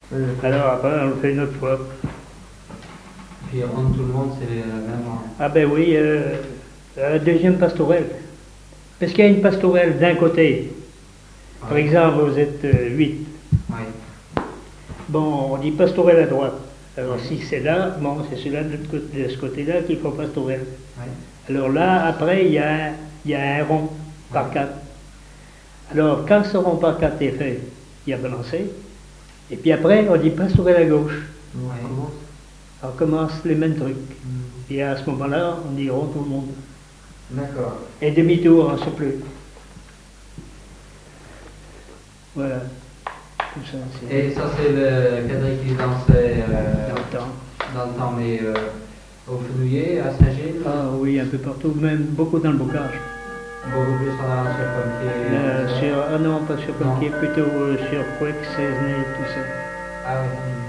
Alors après, on le fait une autre fois. Puis rendre tout le monde, c'est la même. Ah ben oui, la deuxième pastorelle. Parce qu'il y a une pastorelle d'un côté. Par exemple, vous êtes 8. Oui. Bon, on dit pastorelle à droite. Alors si c'est là, bon, c'est celui-là de ce côté-là qu'il faut pastorelle. Oui. Alors là, après, il y a un rond par 4. Alors, quand ce rond par 4 est fait, il y a balancé. Et puis après, on dit pastorelle à gauche. Oui. On recommence les mêmes trucs. Et à ce moment-là, on dit rond tout le monde. D'accord. Et demi-tour, on ne sait plus. Voilà. Tout ça, c'est Et ça, c'est le cadre qui dansait dans le temps. dans le temps, mais au Fenouillet, à Saint-Gilles, Ah oui, un peu partout, même beaucoup dans le bocage. beaucoup plus en allant sur Pompier. Ah non, pas sur Pompier, plutôt sur Couec, Cesnay, tout ça. Ah oui.